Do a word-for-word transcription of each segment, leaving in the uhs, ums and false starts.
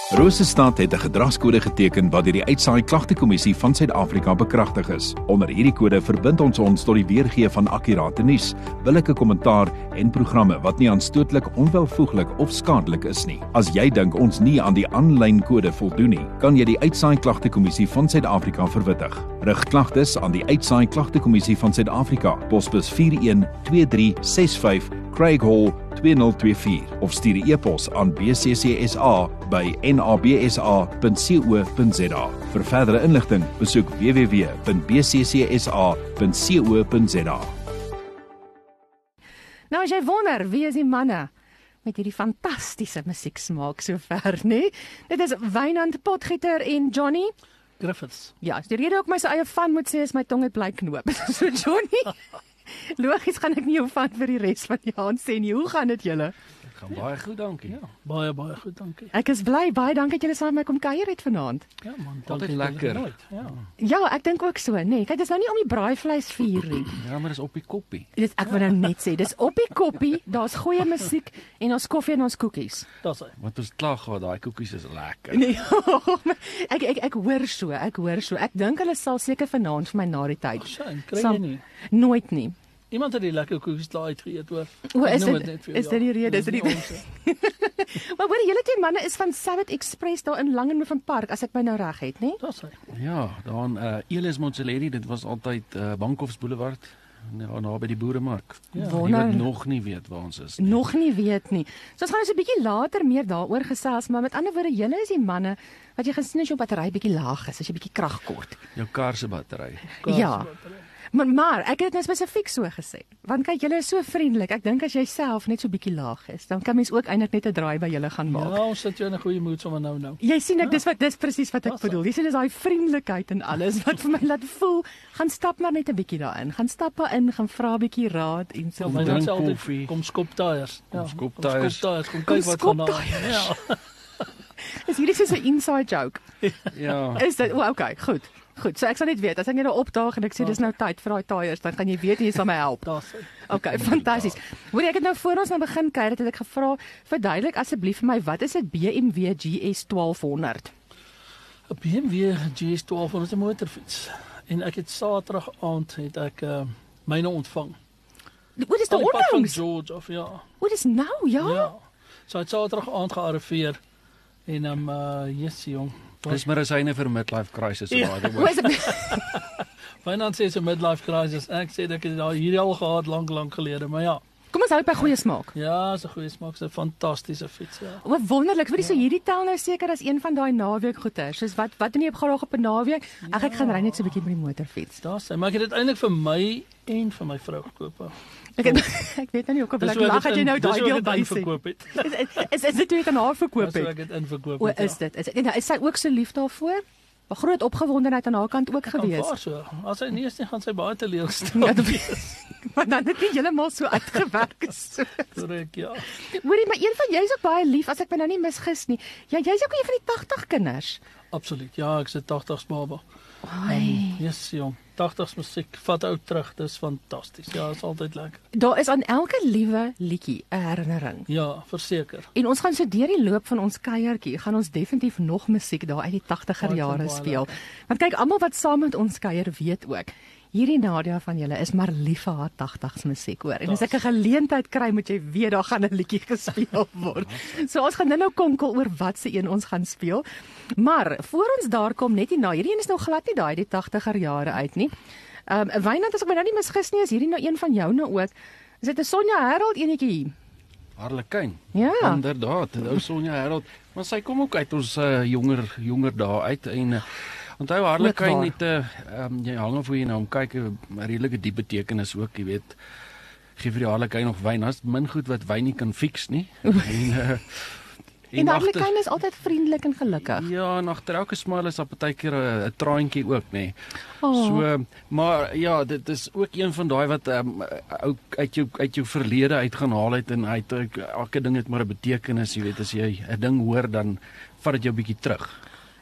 Rosestad het 'n gedragskode geteken wat deur die Uitsaai Klagtekommissie van Suid-Afrika bekragtig is. Onder hierdie kode verbind ons ons tot die weergee van akkurate nuus, billike kommentaar en programme wat nie aanstootlik, onwelvoeglik of skadelik is nie. As jy dink ons nie aan die aanlyn kode voldoen nie, kan jy die Uitsaai Klagtekommissie van Suid-Afrika verwittig. Rig klagtes aan die Uitsaai Klagtekommissie van Suid-Afrika, posbus vier een twee drie ses vyf, Craig Hall twee nul twee vier of stuur 'n e-pos aan b c c s a by n a b s a punt co punt z a. Vir verdere inligting, besoek w w w punt b c c s a punt co punt z a. Nou as jy wonder, wie is die manne met hierdie fantastiese musieksmaak sover, nee? Dit is Wynand Potgieter en Johnny Griffiths. Ja, die rede ook my se eie van moet sê is my tong het bly knoop. So Johnny, logies gaan ek nie jou van vir die res van die aand sê nie. Hoe gaan dit julle? Gaan baie goed, dankie. Ja, baie baie goed, dankie. Ek is bly, baie dankie dat julle saam met my kom kuier het vanaand. Ja man, Altyd dankie. lekker. Ja. Ja, ek dink ook so, nee. Kyk, dis nou nie om die braaivleisvuur nie. Ja, maar dis op die koppie. Dis ek wil nou net sê, dis op die koppie, daar's goeie musiek en ons koffie en ons koekies. Dis hy. Want ons klag gehad, daai koekies is lekker. Nee, ek ek ek hoor so, ek hoor so. Ek dink hulle sal seker vanaand vir my na die tyd. Shame, kry Sal- jy nie. Nooit nie. Iemand het die lekker koekies daar uitgeëet hoor. O, Ek is noem dit- het net vir is jou, dit die ja. rede? Is dit die- nie ons, hè. Maar hoor, julle twee manne is van Sabbath Express daar in Langehoven Park, as ek my nou reg het, né? Dis hy. Ja, dan uh, Elis Montsellerie, dit was altyd uh, Bankhofs Boulevard, ja, daar by die Boeremark. Ja. Jy Wonder- wat nog nie weet waar ons is nie. Nog nie weet nie. So ons gaan ons 'n bietjie later meer daaroor gesels, maar met ander woorde, julle is die manne wat jy gaan sien as jou battery bietjie laag is, as jy bietjie krag kort. Jou kar se battery. Ja. Maar, maar ek het dit nou spesifiek so gesê. Want kyk, julle is so vriendelik. Ek dink as jy self net so bietjie laag is, dan kan mens ook eintlik net 'n draai by julle gaan maak. Ja, ons sit jou in 'n goeie mood sommer nou nou. Jy sien ek Ja. dis wat dis presies wat ek Dis bedoel. Jy sien dis daai vriendelikheid en alles wat vir my laat voel, gaan stap maar net 'n bietjie daarin. Gaan stap daarin, gaan vra 'n bietjie raad en so. Kom Kom my drink sê altyd, koffie. kom skop tyres. Ja, Kom skop kom tyres. skop tyres, kom Kom kyk wat skop gaan daar. tyres. Ja. Is hierdie soos 'n inside joke? Ja. Is dit? O, okay, goed. Goed. So ek sal net weet as ek net nou opdaag en ek sê dis nou tyd vir daai tyres, dan gaan jy weet jy sal my help. Daar's hy. Okay, fantasties. Hoor jy, ek het nou voor ons nou begin kuier, het ek gevra, verduidelik asseblief vir my, wat is 'n B M W G S twaalf honderd? 'n B M W G S twaalf honderd is 'n motorfiets. En ek het Saterdag aand het ek uh, myne ontvang. O, dis Van nou die pad van onlangs. George of ja. O, dis nou, ja. Ja. So het Saterdag aand gearriveer en um uh yes jong. Dis medisyne vir midlife crisis, Ja. by the O, way. is dit? Wynand sê so midlife crisis. Ek sê ek het daai hierdie al gehad lank lank gelede, maar ja. Kom ons hou by goeie smaak. Ja, is 'n goeie smaak, is 'n fantastiese fiets, ja. O, wonderlik. Weet jy, so hierdie tel nou seker as een van daai naweek goeters. Soos wat wat doen jy op graag op 'n naweek? Ag, ek gaan ry net so 'n bietjie met die motorfiets. Daar's hy, maar ek het dit eintlik vir my en vir my vrou gekoop. ja. Ek het, ek weet nou nie hoekom Dis ek hoe ek lag dit dat jy in- nou dis daai hoe ek deel dit by sê. inverkoop het. Is is is dit toe jy dit aan haar verkoop Dis hoe het? ek dit inverkoop O, het. is dit? Is dit? En is sy ook so lief daarvoor? 'n Groot opgewondenheid aan haar kant ook gewees. Gewees. So. As hy nie is nie, gaan sy baie teleurgestel Ja, dit- wees. Maar dan het nie heeltemal so uitgewerk is. So. Korrek, ja. Hoorie, maar een van jy is ook baie lief as ek my nou nie misgis nie. Ja, jy's ook een van die tagtig kinders. Absoluut. Ja, ek se tagtigs baba. Ai. Yes, jong. tagtigs musiek vat ou terug. Dis fantasties. Ja, is altyd lekker. Daar is aan elke liewe liedjie 'n herinnering. Ja, verseker. En ons gaan so deur die loop van ons kuiertjie, gaan ons definitief nog musiek daar uit die tagtiger Baie jare baie speel. lekker. Want kyk, almal wat saam met ons kuier weet ook, hierdie Nadia van julle is maar lief vir haar tagtigs musiek, hoor. En as ek 'n geleentheid kry, moet jy weet daar gaan 'n liedjie gespeel word. So ons gaan nou konkel oor wat se een ons gaan speel. Maar voor ons daar kom, net hier na, hierdie een is nou glad nie daai die tagtiger jare uit nie. Ehm um, Wynand, as ek my nou nie misgis nie, is hierdie nou een van jou nou ook. Is dit 'n Sonja Harold enetjie? Harlekin. Ja. Inderdaad, dit ou Sonja Harold, maar sy kom ook uit ons uh, jonger jonger dae uit en uh, onthou Harlekin waar. het 'n uh, um, jy hang af hoe jy na hom kyk, 'n redelike diep betekenis ook, jy weet. Gee vir die Harlekin nog wyn, as min goed wat wyn nie kan fix nie. en uh, En agter- Harlekin is altyd vriendelik en gelukkig. Ja, en agter elke smile is daar partykeer 'n 'n traantjie ook, nê. Nee. Oh. So, maar ja, dit is ook een van daai wat um, ou uit jou uit jou verlede uit gaan haal het en uit elke ding het maar 'n betekenis, jy weet, as jy 'n ding hoor dan vat dit jou bietjie terug.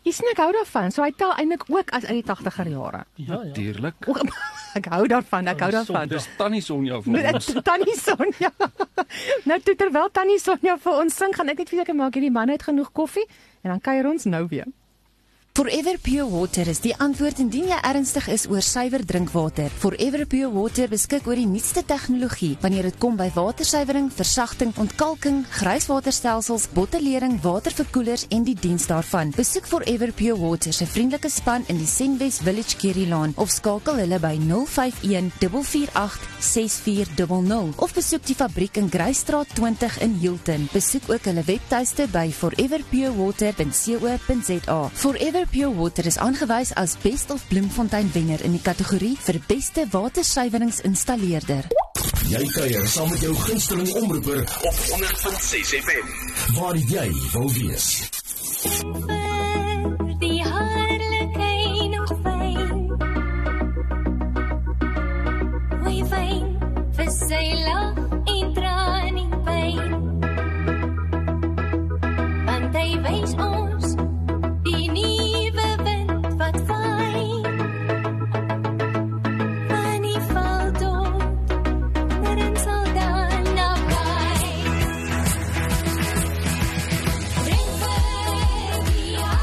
Jy sien ek hou daarvan. So hy tel eintlik ook as uit die tagtiger jare. Ja, ja. Natuurlik. O, ek hou daarvan, ek hou daarvan. Dis Tannie Sonja vir ons. Tannie Sonja. Nou toe terwyl Tannie Sonja vir ons sing, gaan ek net seker maak hierdie man het genoeg koffie en dan kuier ons nou weer. Forever Pure Water is die antwoord indien jy ernstig is oor suiwer drinkwater. Forever Pure Water beskik oor die nuutste tegnologie wanneer dit kom by watersuiwering, versagting, ontkalking, grijswaterstelsels, bottelering, waterverkoelers en die diens daarvan. Besoek Forever Pure Water se vriendelike span in die Senwes Village Kerrylaan of skakel hulle by nul vyf een vier vier agt ses vier nul nul of besoek die fabriek in Greystraat twintig in Hilton. Besoek ook hulle webtuiste by forever pure water punt co punt za. Forever Pure Water is aangewys as Best of Bloemfontein wenner in die kategorie vir beste watersuiweringsinstalleerder. Jy kuier saam met jou gunsteling omroeper op honderd punt ses F M, waar jy wil wees. Vir die heerlikheid nog fyn, hoe fyn vir sy lag en traan en pyn, want hy wys ons die nuwe wind wat vaai, van die val tot, daarin sal dan nabij. Bring vir die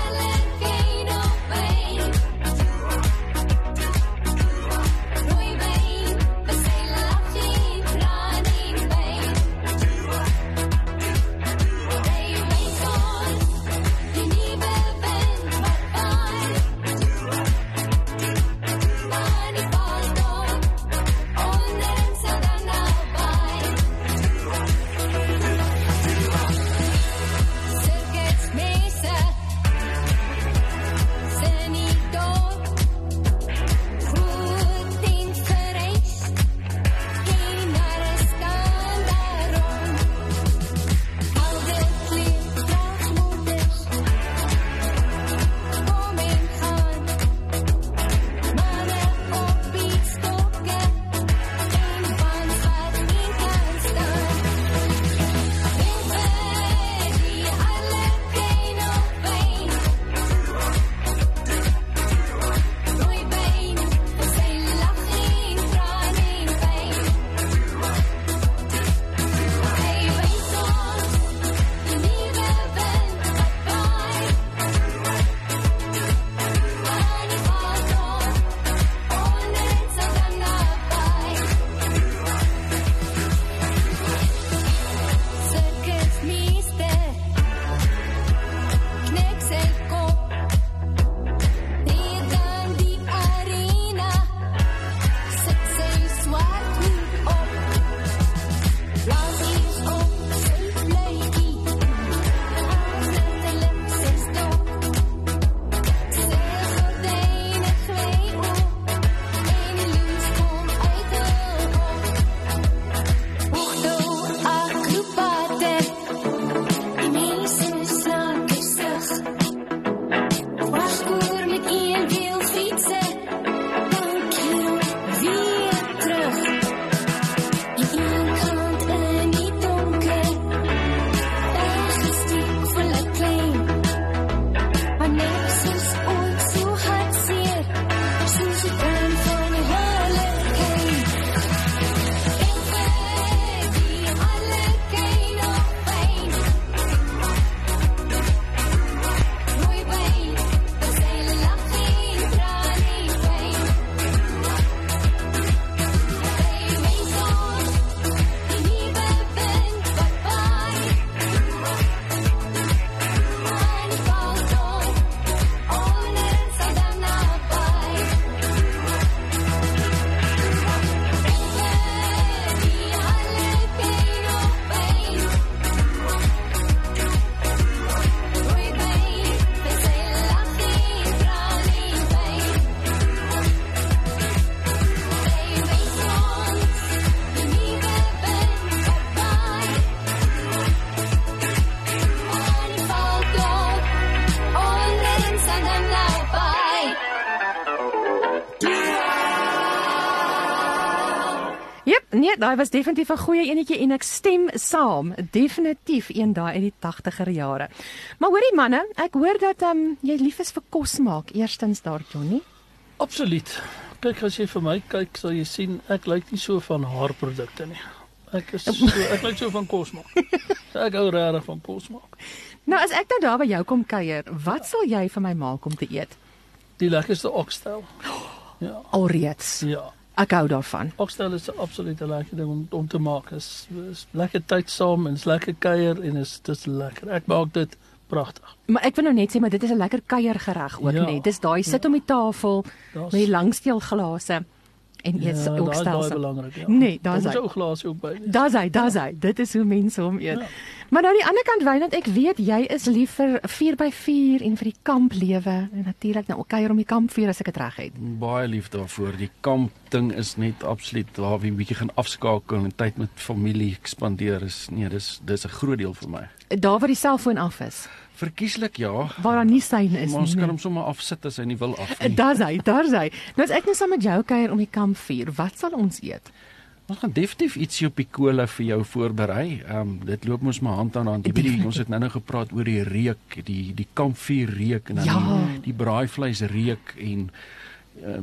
Nee, daai was definitief 'n goeie enetjie en ek stem saam. Definitief een daai uit die tagtiger jare. Maar hoorie manne, ek hoor dat um, jy lief is vir kos maak. Eerstens daar, Johnny. Absoluut. Kyk, as jy vir my kyk, sal jy sien ek lyk nie so van haarprodukte nie. Ek is so, ek lyk so van kos maak. Ek hou regtig van kos maak. Nou as ek nou daar by jou kom kuier, wat sal jy vir my maak om te eet? Die lekkerste okstel. Ja. Alreeds. Ja. Ek hou daarvan. Okstel is 'n absolute lekker ding om om te maak. Is is lekker tyd saam en is lekker kuier en is dis lekker. Ek maak dit pragtig. Maar ek wil nou net sê maar dit is 'n lekker kuiergereg ook, Ja. nee. Dis daai sit om die tafel Daar's- met die langsteelglase en eet Ja, ook daai is stelsel. baie belangrik, ja. Nee, daar is Daar hy. moet jou glasie ook by. Daar's hy, daar's hy. Dit is hoe mense hom eet. Ja. Maar nou die ander kant Wynand, ek weet jy is lief vir vier by vier en vir die kamplewe en natuurlik nou kuier om die kampvuur as ek dit reg het. Baie lief daarvoor. Die kamp ding is net absoluut waar wie 'n bietjie gaan afskakel en tyd met familie spandeer is. Nee, dis dis 'n groot deel vir my. Daar waar die selfoon af is, Verkieslik ja. waar daar nie syne is Maar ons nie. kan hom sommer afsit as hy nie wil af nie. Daar's hy, daar's hy. Nou as ek nou saam met jou kuier om die kampvuur, wat sal ons eet? Ons gaan definitief ietsie op die kolle vir jou voorberei. Ehm um, dit loop mos maar hand aan hand. Jy weet die, ons het nou-nou gepraat oor die reuk, die die kampvuur reuk en dan Ja. die, die braaivleis reuk en uh,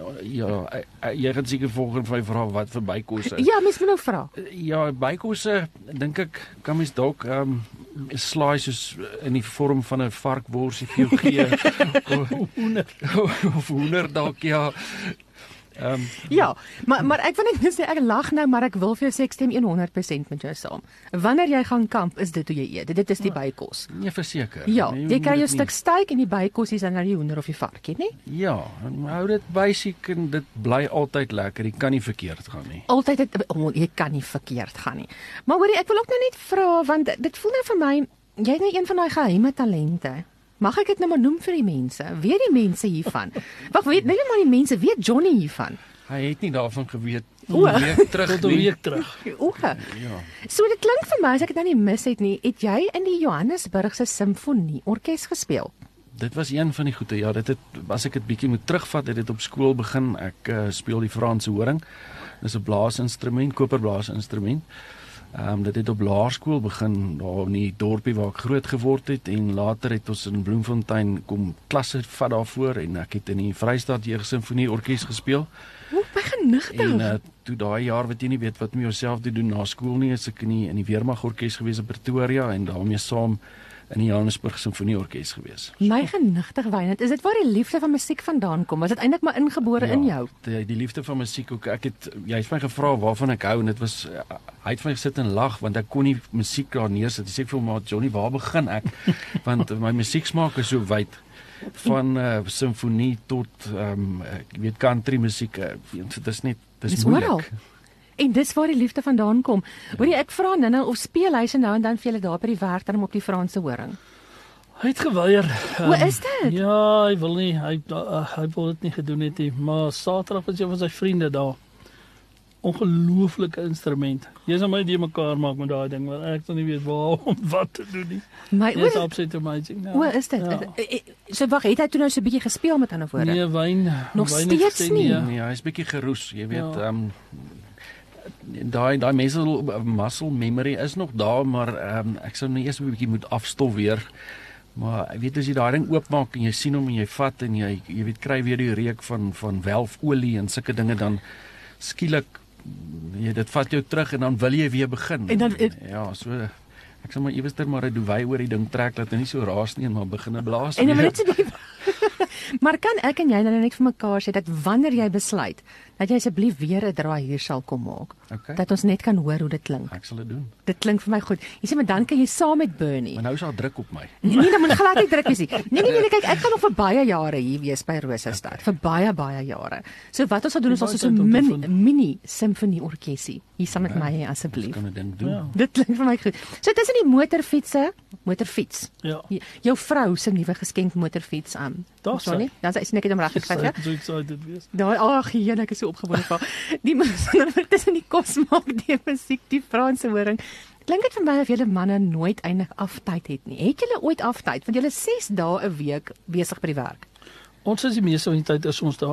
ja, uh, jy gaan seker volgende vir my vra wat vir bykosse. Ja, mens moet nou vra. Ja, bykosse dink ek kan mens dalk ehm um, slaai soos in die vorm van 'n varkworsie vir jou gee. of hoender of hoender dalk ja. Ehm um, Ja, maar maar ek wil net sê ek lag nou, maar ek wil vir jou sê ek stem honderd persent met jou saam. Wanneer jy gaan kamp, is dit hoe jy eet. Dit is die bykos. nee, verseker. Ja, Nee, jy kry jou moet dit nie- stuk steak en die bykos is dan nou die hoender of die varkie, né? Ja, en hou dit basic en dit bly altyd lekker. Jy kan nie verkeerd gaan nie. Altyd dit oh, jy kan nie verkeerd gaan nie. Maar hoorie, ek wil ook nou net vra want dit voel nou vir my jy het nou een van daai geheime talente. Mag ek dit nou maar noem vir die mense? Weet die mense hiervan? Wag, weet net maar die mense, weet Johnny hiervan? Hy het nie daarvan geweet O. 'n week terug Tot 'n nie. week terug. Oeke. Ja. So dit klink vir my as ek dit nou nie mis het nie, het jy in die Johannesburgse Simfonie Orkees gespeel? Dit was een van die goeie. Ja, dit het as ek dit bietjie moet terugvat, het dit op skool begin. Ek uh, speel die Franse horing. Dis 'n blaasinstrument, koperblaasinstrument. Ehm um, dit het op laerskool begin daar in die dorpie waar ek groot geword het en later het ons in Bloemfontein kom klasse vat daarvoor en ek het in die Vrystaat Jeugsinfonie Orkees gespeel. Hoe by genigtig. En uh, toe daai jaar wat jy nie weet wat om jouself te doen na skool nie, is ek in die in die Weermag Orkees gewees in Pretoria en daarmee saam in die Johannesburg Simfonie Orkees gewees. My genigtig Wynand, is dit waar die liefde van musiek vandaan kom? Was dit eintlik maar ingebore in jou? Die, die liefde van musiek ook. Ek het jy het my gevra waarvan ek hou en dit was uh, hy het my gesit en lag want ek kon nie musiek daar neersit. Ek sê vir hom maar Johnny, waar begin ek? Want my musieksmaak is so wyd van uh, simfonie tot ehm um, ek weet country musiek. Uh, dit is net dis Dis moeilik. oral. En dis waar die liefde vandaan kom. Hoorie, ek vra nou of speel hy se nou en dan vir julle daar by die werk dan op die Franse horing. Hy het geweier. Hoe Ehm, is dit? Ja, hy wil nie, hy uh, hy wil dit nie gedoen het nie, maar Saterdag was een van sy vriende daar. Ongelooflike instrument. Jy sal my die mekaar maak met daai ding, want ek sal nie weet waar om wat te doen nie. My Dit is o, absoluut amazing. Ja. o, is dit? Ja. Eh, eh, So wag, het hy toe nou so 'n bietjie gespeel met ander woorde? Nee, wyn. Nog wyn steeds het gesê nie? nee. Nee, hy's bietjie geroes, jy weet, Ja. ehm um, daai daai muscle muscle memory is nog daar, maar ehm um, ek sou nou eers 'n bietjie moet afstof weer. Maar ek weet as jy daai ding oopmaak en jy sien hom en jy vat en jy jy weet kry weer die reuk van van welfolie en sulke dinge dan skielik jy dit vat jou terug en dan wil jy weer begin. En dan- ja, so ek sal maar ewester maar 'n duwy oor die ding trek dat hy nie so raas nie en maar begin blaas. En dan weer. moet dit so Maar kan ek en jy nou net vir mekaar sê dat wanneer jy besluit dat jy asseblief weer 'n draai hier sal kom maak, Okay. dat ons net kan hoor hoe dit klink. Ek sal dit doen. Dit klink vir my goed. Jy sê maar dan kan jy saam met Bernie. Maar nou is daar druk op my. Nee, nee, dan moet glad nie druk wees nie. Nee, nee, nee, kyk, ek gaan nog vir baie jare hier wees by Rosestad, okay. vir baie baie jare. So wat ons sal doen is ons Baie so 'n tyd om te min, oefen. mini simfonie orkesie. Hier saam met my hê, asseblief. Ons kan 'n ding doen. Ja. Dit klink vir my goed. So tussen die motorfietsse, motorfiets. Ja. J- Jou vrou se nuwe geskenk motorfiets aan. Daar's sy. Sorry. Dan sê ek net om reg te kry, ja. So excited wees. Daai ag, hier ek is so opgewonde vir. Die mense tussen die kos maak die musiek, die Franse horing. Klink dit vir my of julle manne nooit eindig aftyd het nie. Het julle ooit aftyd? Want julle ses dae 'n week besig by die werk. Ons is die meeste van die tyd is ons daar.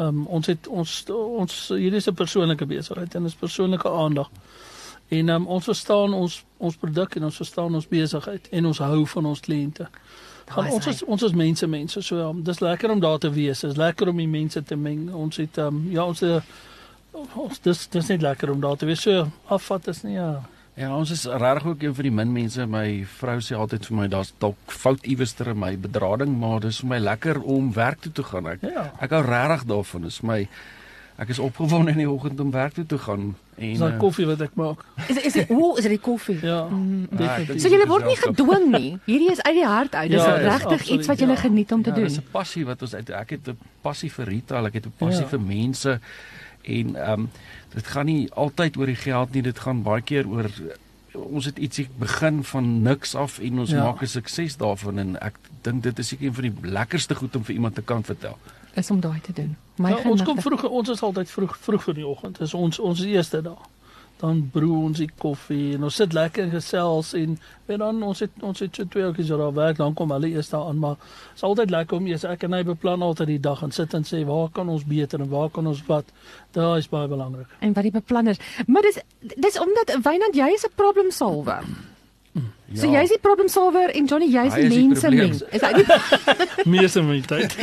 Um, ons het ons ons hierdie is 'n persoonlike besigheid en is persoonlike aandag. En um, ons verstaan ons ons produk en ons verstaan ons besigheid en ons hou van ons kliënte. Gaan, ons is ons is mense mense so um, dis lekker om daar te wees. Dis lekker om die mense te meng. Ons het um, ja ons uh, ons dis dis net lekker om daar te wees. So afvat is nie ja. Ja, ons is regtig ook een van die min mense. My vrou sê altyd vir my, daar's dalk fout iewester in my bedrading, maar dis vir my lekker om werk toe te gaan. Ek, Ja. ek hou regtig daarvan. Dis vir my, ek is opgewonde in die oggend om werk toe te gaan. En, Dis daai uh, koffie wat ek maak. Is is dit o, is dit die koffie? Ja, definitief. So julle word nie gedwing nie. Hierdie is uit die hart uit. Dis Ja, dis regtig absoluut, iets wat julle ja. geniet om te ja, doen. dis 'n passie wat ons uit ek het 'n passie vir retail, ek het 'n passie Ja. vir mense en ehm um, dit gaan nie altyd oor die geld nie, dit gaan baie keer oor ons het ietsie begin van niks af en ons Ja. maak 'n sukses daarvan en ek dink dit is seker een van die lekkerste goed om vir iemand te kan vertel. Is om daai te doen. My Ja, ons kom genigte. vroeg, ons is altyd vroeg vroeg vir die oggend. Dis ons ons eerste dag. Dan broe ons die koffie en ons sit lekker en gesels en en dan ons het ons het so twee ouetjies wat daar werk, dan kom hulle eers daar aan, maar is altyd lekker om eers ek en hy beplan altyd die dag en sit en sê waar kan ons beter en waar kan ons wat. Daai is baie belangrik. En wat die beplanners. Maar dis dis omdat Wynand jy is 'n problem solver. Ja. So jy's die problem solver en Johnny jy's Hy die is die mense probleem. mens. Is hy die Meeste van die tyd.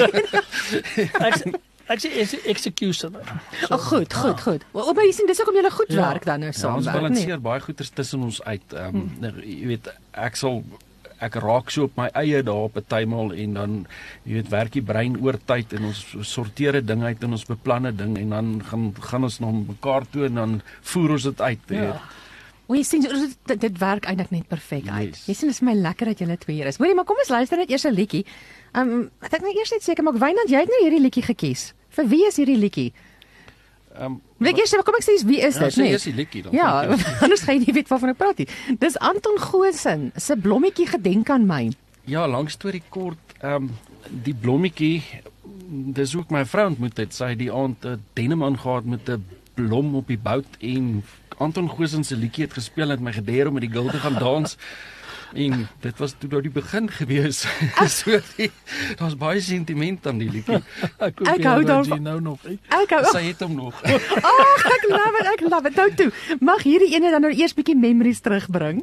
ek ek sê is executioner. O, goed, goed, goed. Maar maar jy sien dis hoekom julle goed Ja. werk dan nou Ja, ons saam werk, nee. balanseer baie goeders tussen ons uit. Ehm um, hmm. jy weet ek sal ek raak so op my eie daar op 'n tydmal en dan jy weet werk die brein oor tyd en ons sorteer 'n ding uit en ons beplan 'n ding en dan gaan gaan ons na mekaar toe en dan voer ons dit uit. Jy weet. Ja. O, jy sien dit, dit werk eintlik net perfek uit. Yes. Jy sien dit is vir my lekker dat julle twee hier is. Hoorie, maar kom ons luister net eers 'n liedjie. Ehm um, ek dink nou eers net seker maak Wynand jy het nou hierdie liedjie gekies. Vir wie is hierdie liedjie? Ehm um, Wil ek eers sê, kom ek sê wie is ja, dit, sê nee? eers die liedjie dan. Ja, vind ek. anders gaan jy nie weet waarvan ek praat nie. Dis Anton Goosen se Blommetjie gedenk aan my. Ja, lank storie kort, ehm um, die blommetjie, dis ook my vrou ontmoet het. Sy het die aand 'n denim aangehad met 'n blom op die bout en Anton Goosen se liedjie het gespeel en het my gedeer om met die girl te gaan dans. En dit was toe nou die begin gewees. so die, daar's baie sentiment aan die liedjie. Ek, Ek hou daarvan. nou nog. He. Ek hou. Sy het hom nog. Ag, ek love it, ek love it. Nou toe. Mag hierdie ene dan nou eers bietjie memories terugbring?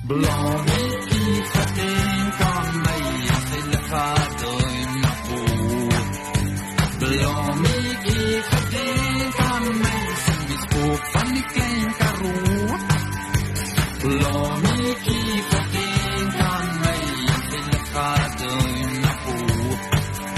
Blommetjie gedenk aan my as jy liggaat in my boot. Blommetjie gedenk aan my, sing die spook van die klein Karoo. Blommetjie gedenk aan my as jy liggaat in my boot.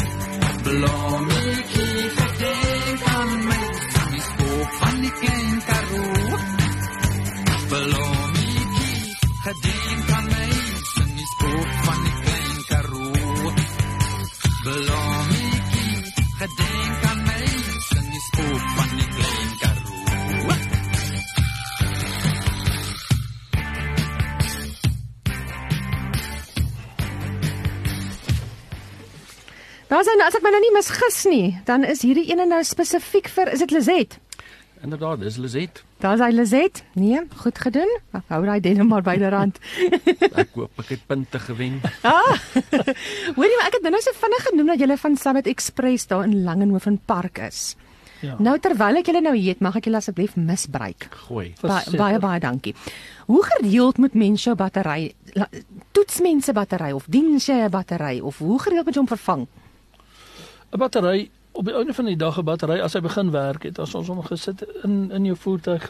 Blommetjie gedenk aan my, sing die spook van die klein Karoo. Blommetjie gedenk aan my, sing die spook van die klein Karoo. Blommetjie gedenk aan my, sing die spook van die klein Karoo. Daar is nou, as ek my nou nie misgis nie, dan is hierdie ene nou spesifiek vir, is dit Lizet? Inderdaad, dis Lizet. Daar is hy Lizet. Nee, goed gedoen. Ek hou daai denim maar by die rand. Ek hoop ek het punte gewen. Ah, hoorie, maar ek het nou so vinnig genoem dat julle van Sabbath Express daar in Langenhoven Park is. Ja. Nou terwyl ek julle nou hier het, mag ek julle asseblief misbruik. Gooi. Ba baie baie dankie. Hoe gereeld moet mens jou battery, la- toets mense battery of diens jy 'n battery of hoe gereeld moet jy hom vervang? 'n Battery, op die einde van die dag 'n battery, as hy begin werk het, as ons hom gesit in in jou voertuig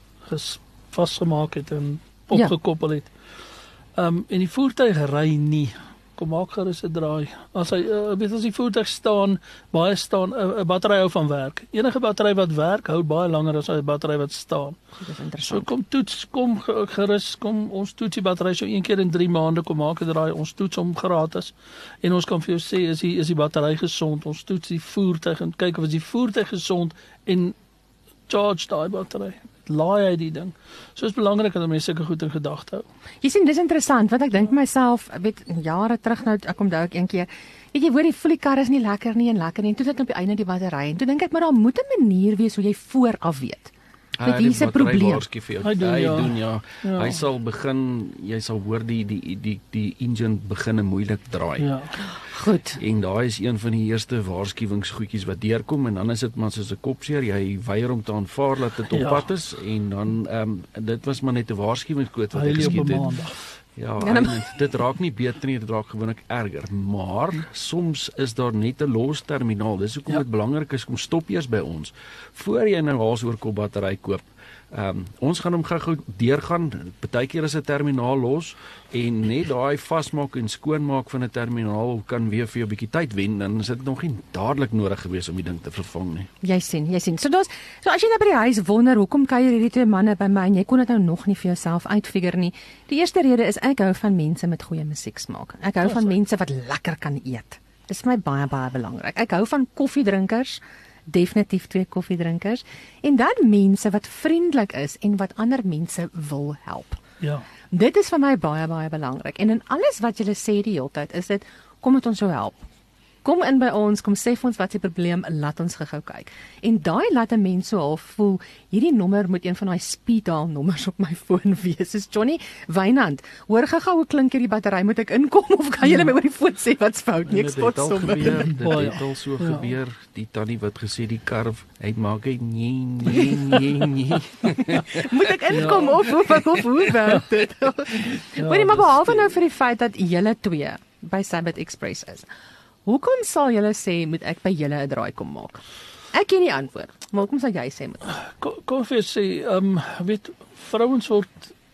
ges vasgemaak het en opgekoppel het. Ehm um, en die voertuig ry nie. Kom maak gerus 'n draai. As hy uh, weet as die voertuig staan, baie staan 'n uh, battery hou van werk. Enige battery wat werk hou baie langer as 'n battery wat staan. Dit is So interessant. kom toets, kom ge- gerus, kom ons toets die battery so een keer in drie maande, kom maak 'n draai, ons toets hom gratis. En ons kan vir jou sê is die is die battery gesond. Ons toets die voertuig en kyk of is die voertuig gesond en charge daai battery. Laai hy die ding. So is belangrik dat mense sulke goed in gedagte hou. Jy sien, dis interessant, want ek dink myself, weet, jare terug nou, ek onthou ek een keer, weet jy, hoor die voel die kar is nie lekker nie en lekker nie, en toe het ek op die einde die battery, en toe dink ek, maar daar moet 'n manier wees hoe jy vooraf weet. Weet, hier's 'n probleem. Vir jou. Hy doen, hy ja. doen ja. Ja. Hy sal begin, jy sal hoor die die die die engine begin moeilik draai. Ja. Goed. En daai is een van die eerste waarskuwingsgoedjies wat deurkom en dan is dit maar soos 'n kopseer, jy weier om te aanvaar dat dit op Ja. pad is en dan ehm um, dit was maar net 'n waarskuwingskoot wat Hy ek lê op 'n geskiet het. maandag. Ja, Ja, dan- en dit raak nie beter nie, dit raak gewoonlik erger, maar soms is daar net 'n los terminaal. Dis hoekom Ja. dit belangrik is kom stop eers by ons voor jy nou haas oor kop battery koop. Ehm um, ons gaan hom gou-gou deurgaan. Partykeer is 'n terminaal los en net daai vasmaak en skoonmaak van 'n terminaal kan weer vir jou 'n bietjie tyd wen, dan is dit nog nie dadelik nodig gewees om die ding te vervang nie. Jy sien, jy sien. So daar's so as jy nou by die huis wonder hoekom kuier hierdie twee manne by my en jy kon dit nou nog nie vir jouself uitfigure nie. Die eerste rede is ek hou van mense met goeie musieksmaak. Ek hou van mense wat lekker kan eet. Dis vir my baie baie belangrik. Ek hou van koffiedrinkers. Definitief twee koffiedrinkers en dan mense wat vriendelik is en wat ander mense wil help. Ja. Dit is vir my baie baie belangrik. En in alles wat julle sê die hele tyd is dit kom met ons jou help. Kom in by ons, kom sê vir ons wat se probleem, laat ons gou-gou kyk. En daai laat 'n mens so half voel, hierdie nommer moet een van daai speed dial nommers op my foon wees. Dis Johnny Wynand. Hoor gou-gou hoe klink hierdie battery, moet ek inkom of kan julle my oor die foon sê wat's fout? Nee, ek Dit spot het al sommer. gebeur, dit Baie. het al so Ja. gebeur. Die tannie wat gesê die kar hy maak hy nee nee nee nee. Moet ek inkom of of of hoe werk dit? Hoorie, maar behalwe nou vir die feit dat julle twee by Sabbath Express is. Hoekom sal julle sê moet ek by julle 'n draai kom maak? Ek ken die antwoord, maar hoekom sal jy sê moet? Kom kom vir sê, ehm um, weet vrouens word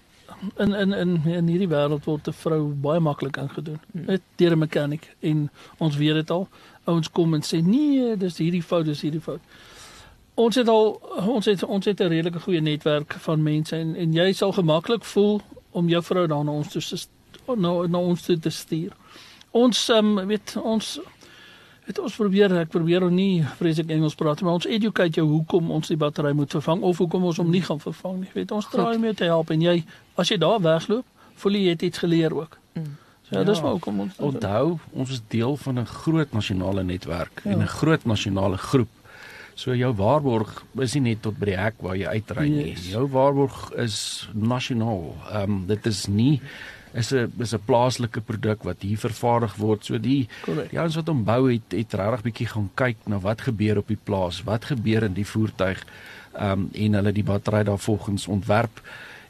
in in in in hierdie wêreld word 'n vrou baie maklik ingedoen. Net deur 'n mechanic en ons weet dit al. Ouens kom en sê nee, dis hierdie fout, dis hierdie fout. Ons het al ons het ons het 'n redelike goeie netwerk van mense en en jy sal gemaklik voel om jou vrou dan na ons toe te na, na ons toe te stuur. Ons ehm um, weet ons het ons probeer ek probeer nog nie vreeslik Engels praat maar ons educate jou hoekom ons die battery moet vervang of hoekom ons hom nie gaan vervang nie. Weet ons draai mee te help en jy as jy daar wegloop, voel jy jy het iets geleer ook. Mm. So ja, Ja. dis maar hoekom ons dit doen. Onthou, ons is deel van 'n groot nasionale netwerk Ja. en 'n groot nasionale groep. So jou waarborg is nie net tot by die hek waar jy uitry nie. Yes. Jou waarborg is nasionaal. Ehm um, dit is nie is 'n is 'n plaaslike produk wat hier vervaardig word. So die Correct. die ouens wat hom bou het het regtig bietjie gaan kyk na wat gebeur op die plaas, wat gebeur in die voertuig ehm um, en hulle die battery daar volgens ontwerp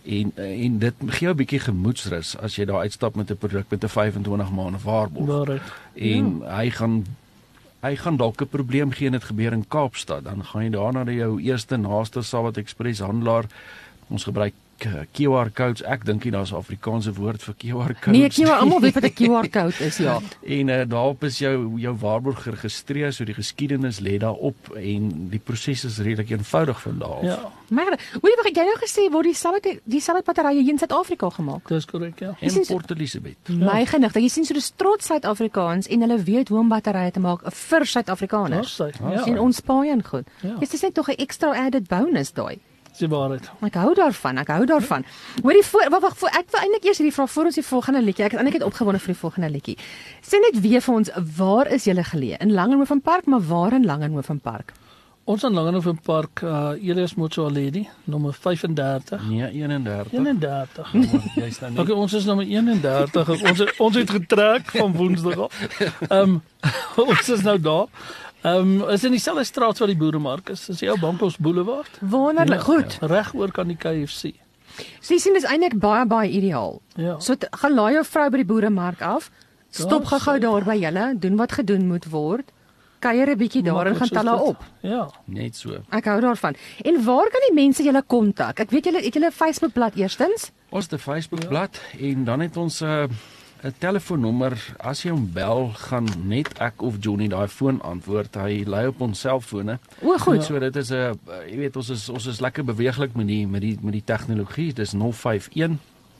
En en dit gee jou 'n bietjie gemoedsrus as jy daar uitstap met 'n produk met 'n vyf en twintig maande waarborg. Waarheid. En ja. hy gaan hy gaan dalk 'n probleem gee en dit gebeur in Kaapstad. Dan gaan jy daarna na jou eerste naaste Salvat Express handelaar. Ons gebruik Q R codes. Ek dink nie daar's 'n Afrikaanse woord vir Q R codes. Nee, Q R, almal weet wat 'n Q R code is, ja. En uh, daarop is jou jou waarborg geregistreer, so die geskiedenis lê daarop en die proses is redelik eenvoudig van daar af. Ja, Maar hoorie, wat het jy nou gesê word die Salvat die Salvat batterye hier in Suid-Afrika gemaak? dis korrek, ja. En sien so- Port Elizabeth. My genigtig, jy sien so dis trots Suid-Afrikaans en hulle weet hoe om batterye te maak vir Suid-Afrikaners. Daar's hy. En Ja, ons paai en goed. Ja. Dis net tog 'n extra added bonus daai. dis die waarheid. Ek hou daarvan, ek hou daarvan. Hoorie, voor wag wag, voor, ek wil eintlik eers hierdie vraag voor ons die volgende liedjie. Ek is eintlik net opgewonde vir die volgende liedjie. Sê net weer vir ons, waar is julle geleë? In Langehoven Park, maar waar in Langehoven Park? Ons in Langehoven Park, uh, Elias Mocho Lady, nommer vyf-en-dertig. Nee, eenendertig. eenendertig. Jy's nou nie. Okay, ons is nommer eenendertig. Ons het, ons het getrek van Woensdag af. Ehm um, ons is nou daar. Ehm um, is in dieselfde straat waar die Boeremark is. Dis die ou Bankos Boulevard. Wonderlik, goed. Reg oor kan die K F C. So jy sien dis eintlik baie baie ideaal. Ja. So t- gaan laai jou vrou by die boeremark af. Stop Daar gou-gou sê- daar by julle, doen wat gedoen moet word. Kuier 'n bietjie daar en gaan tel haar op. Ja. Net so. Ek hou daarvan. En waar kan die mense julle kontak? Ek weet julle het julle 'n Facebookblad eerstens. Ons het 'n Facebookblad en dan het ons 'n uh, 'n telefoonnommer. As jy hom bel, gaan net ek of Johnny daai foon antwoord. Hy lei op ons selfone. O, goed. So dit is 'n uh, jy weet ons is ons is lekker beweeglik met die met die met die tegnologie. Dis nul vyf een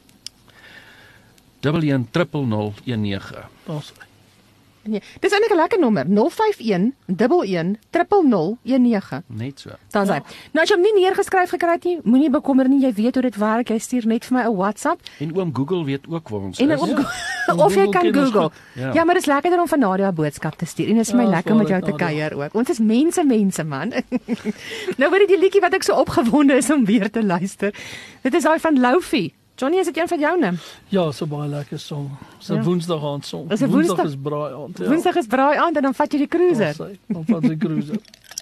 een een nul nul nul een nege. Daar's Nee, dis eintlik 'n lekker nommer. nul vyf een een een nul nul een nege. Net so. Dan's hy. Nou as jy hom nie neergeskryf gekry het nie, moenie bekommer nie, jy weet hoe dit werk. Jy stuur net vir my 'n WhatsApp En oom Google weet ook waar ons en is. op Ja. of jy Google kan ken ons Google. goed. Ja. Ja, maar dis lekkerder om van Nadia 'n boodskap te stuur. En dit is vir my Ja, lekker om met jou te waarlik, Nadia. kuier ook. Ons is mense mense man. Nou weet jy die liedjie wat ek so opgewonde is om weer te luister. Dit is daai van Lofi. Johnny, is dit een van joune? Ja, so baie lekker song. So Ja. Woensdag aand song. Is 'n Woensdag Woensdag- is braai aand. Ja. Woensdag is braai aand en dan vat jy die cruiser. Daar's hy. Dan van sy cruiser.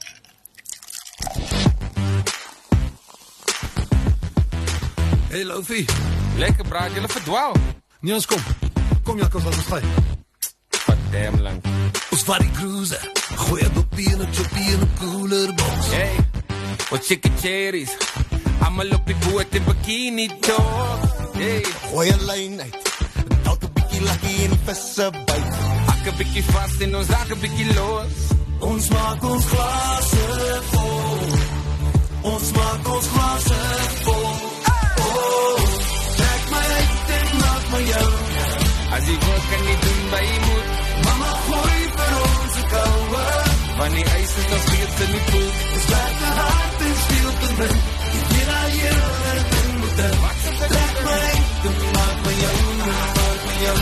Hey Lofi, Lekker braai, julle verdwaal. nee ons kom. Kom Jakkals, laat ons gaan. Wat damn lang. Ons vat die cruiser. Gooi 'n dopie en 'n choppie en 'n cooler box. Hey, wat chicken cherries. Almal op die boot in bikini top. Hey, Gooi 'n lyn uit. Dalk 'n bietjie lucky in die visse byt. ek 'n bietjie vas en ons raak 'n bietjie los. Ons maak ons glase vol. Ons maak ons glase vol. Oh, trek my uit en maak my jou. As jy wil kan jy doen by jy moet. Mama gooi vir ons 'n koue. Want die ys is nog steeds in die poel. Ons laat die hart en speel te bring. Ek weet al jy en moet er. Trek my uit en maak my jou. Maak my jou.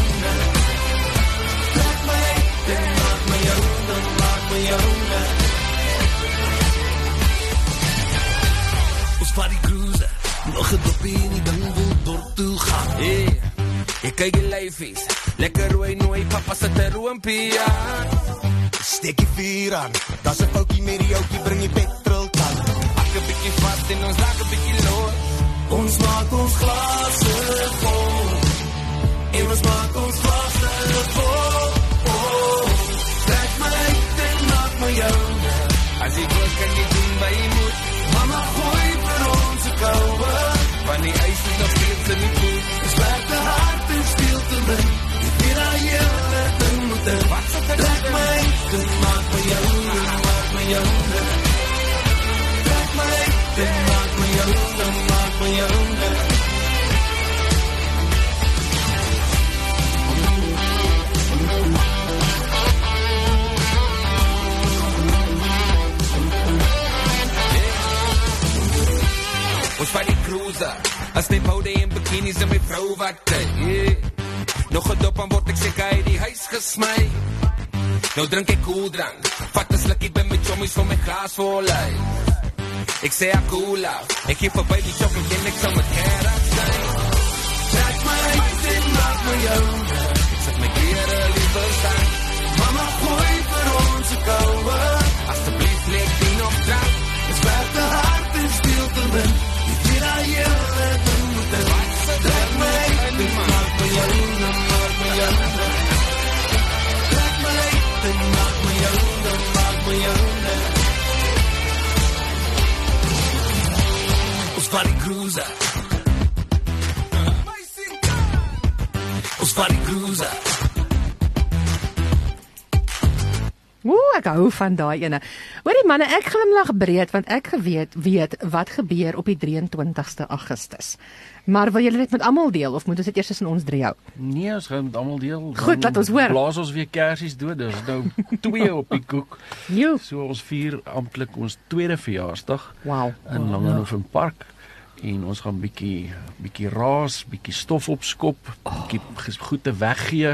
Trek my uit en maak my jou. Maak my jou. Ons vat die cruiser. Nog 'n dopie en die ding wil dorp toe gaan. Hey, ek kyk die lyfies. Lekker rooi nooi, papa sit 'n roompie aan. Steek die vuur aan. Daar's 'n foutjie met die ouetjie, bring die petrol dan. Ek 'n bietjie vas en ons raak 'n bietjie los. Ons maak ons glase vol. En ons maak ons glase vol. Oh, trek my uit en maak my jou. As jy wil kan jy doen by jy moet. Mama gooi vir ons 'n koue. Want die ys is nog steeds in die poel. Ons laat die hart en speel te bring. Ek weet al jy en moet er. Trek my uit en maak my jou. Maak my jou. Trek my uit en maak my jou. Maak my jou. Ons vat die cruiser. As die boude in bikinis en my vrou wat yeah. Nog gedop en word ek seker uit die huis gesmy. Nou drink ek koeldrank. Vat 'n slukkie by my chommies vir my glas vol lei. Ek sê ek cool af. Ek gee vir baby chocolate en ek sal met carrot zijn. Trek my uit en maak my jou. Ek sit my klere liever staan. Mama gooi vir ons 'n koue. Asseblief leek die nog drank. Ons werk te hard en speel te min. Ek weet al jy en moet cruiser. Ons vat die cruiser. Ooh, ek hou van daai ene. Hoorie manne, ek glimlag breed want ek geweet weet wat gebeur op die drieëntwintigste Augustus. Maar wil julle dit met almal deel of moet ons dit eers tussen ons drie hou? Nee, ons gaan met almal deel. Goed, laat ons hoor. Blaas ons weer kersies dood. Dis nou twee op die koek. Jo. So ons vier amptelik ons tweede verjaarsdag Wow. in Wow, Langehoven Park. En ons gaan bietjie bietjie raas, bietjie stof opskop, bietjie ges- goede weggee.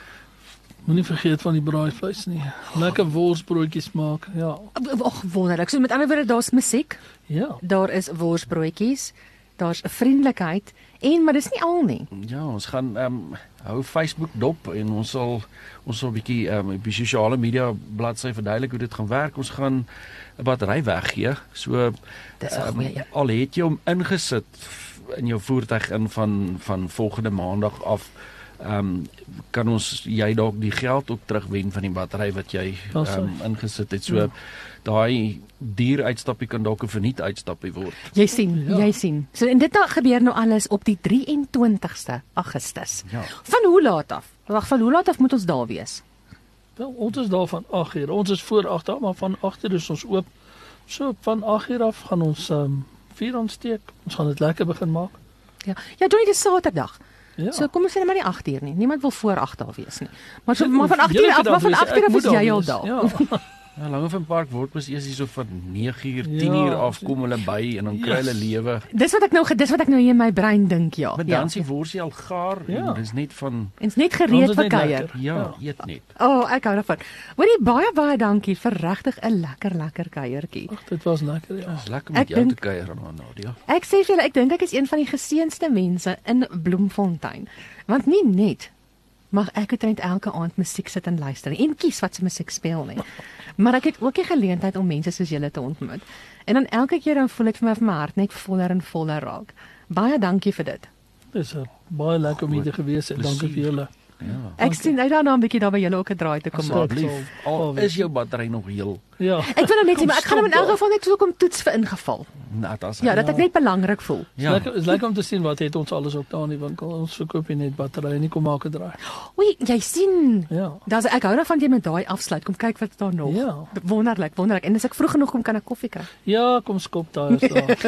Moenie vergeet van die braaivleis nie. Lekker worsbroodjies maak. Ja. Ag, wonderlik. So met ander woorde, daar's musiek, Ja. daar is worsbroodjies, daar's vriendelikheid en maar dis nie al nie. Ja, ons gaan ehm um, hou Facebook dop en ons sal ons sal bietjie ehm um, op die sosiale media bladsy verduidelik hoe dit gaan werk. Ons gaan 'n battery weggee. So Dis 'n ehm, goeie een. al het jy hom ingesit in jou voertuig in van van volgende maandag af. Ehm um, kan ons jy dalk die geld ook terugwen van die battery wat jy Ja, so. ehm um, ingesit het. So daai duur uitstappie kan dalk 'n verniet uitstappie word. Jy sien, Ja. jy sien. So en dit nou gebeur nou alles op die drieëntwintigste Augustus. Ja. Van hoe laat af? Wag, van hoe laat af moet ons daar wees? Wel, ons is daar van agt uur. Ons is voor agt uur, maar van agt uur is ons oop. So van agt uur af gaan ons ehm um, vuur aansteek. Ons gaan dit lekker begin maak. Ja, ja, doen dit Saterdag. Ja. So kom ons sê net maar nie agt uur nie. Niemand wil voor agt daar wees nie. Maar so Jy- maar van agt julle uur af, moet maar van daar agt wees. uur Ek af moet is jy al wees. daar. Ja. Ja, Langehoven Park word mos eers hier so van nege uur, tien Ja. uur af kom hulle by en dan kry hulle Yes. lewe. Dis wat ek nou ge- dis wat ek nou hier in my brein dink, ja. Maar ja. dan sien worsie al gaar Ja. en dis net van En is net Dan gereed is dit vir net kuier. lekker. ja, eet net. O, oh, ek hou daarvan. Hoorie, baie baie dankie vir regtig 'n lekker lekker kuiertjie. Ag, dit was lekker, ja. Dis lekker Ek met jou dink- te kuier aan Nadia. Ek sê vir julle, ek dink ek is een van die geseënste mense in Bloemfontein. Want nie net mag ek omtrent elke aand musiek sit en luister en kies wat se musiek speel nie. Maar ek het ook die geleentheid om mense soos julle te ontmoet. En dan elke keer dan voel ek vir my van my hart net voller en voller raak. Baie dankie vir dit. Dis uh, baie lekker om hier te gewees het. Dankie vir julle. Ja. Ek sien uit daarna 'n bietjie daar by julle ook 'n draai te kom maak. Asseblief. Al is jou battery nog heel. Ja. Ek wil nou net sê, Kom, maar ek gaan hom in stop elk geval net so kom toets vir ingeval. Nou, dit is Ja, dat ek net belangrik voel. Is ja. lekker, is lekker om te sien wat het ons alles op daar in die winkel. Ons verkoop nie net batterye nie, kom maak 'n draai. Oei, jy sien. Ja. Daar's ek hou daarvan jy met daai afsluit. Kom kyk wat daar nog. Ja. Wonderlik, wonderlik. En as ek vroeg genoeg kom kan ek koffie kry. Ja, kom skop daar is daar.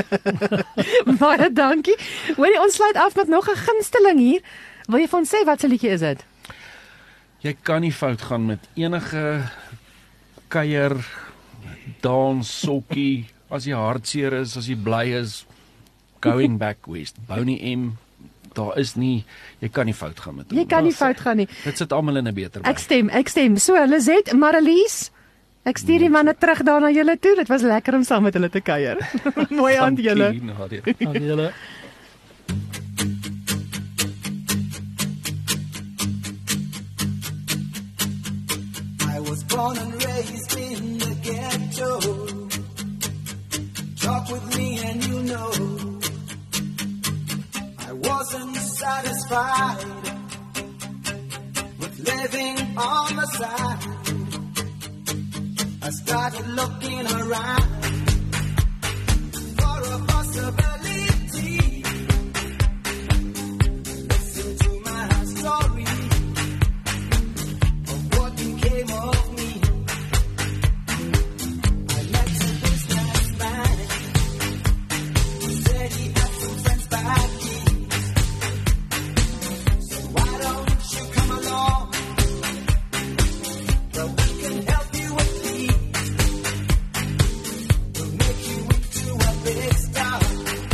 Baie dankie. Hoorie, ons sluit af met nog 'n gunsteling hier. Wil jy vir ons sê wat se liedjie is dit? Jy kan nie fout gaan met enige kuier, dans, sokkie, as jy hartseer is, as jy bly is, Going Back West. Bonnie M, daar is nie, jy kan nie fout gaan met hom. Jy kan nie fout gaan nie. Dit sit almal in 'n beter by. Ek stem, ek stem. So, Lizet, Marlies, ek stuur die manne terug daar na julle toe. Dit was lekker om saam met hulle te kuier. Mooi aan julle. Dankie, Nadia. Aan julle. I was born and raised in the ghetto. Talk with me and you know I wasn't satisfied with living on the side. I started looking around for a possibility. Listen to my story of what became of me. I met a businessman who said he had some friends back east. So why don't you come along? Well, we can help you with these. We'll make you into a big star.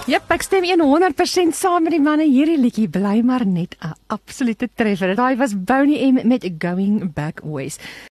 Jep, ek stem honderd persent saam met die manne. Hierdie liedjie bly maar net 'n absolute treffer. Daai was Boney M met Going Back West.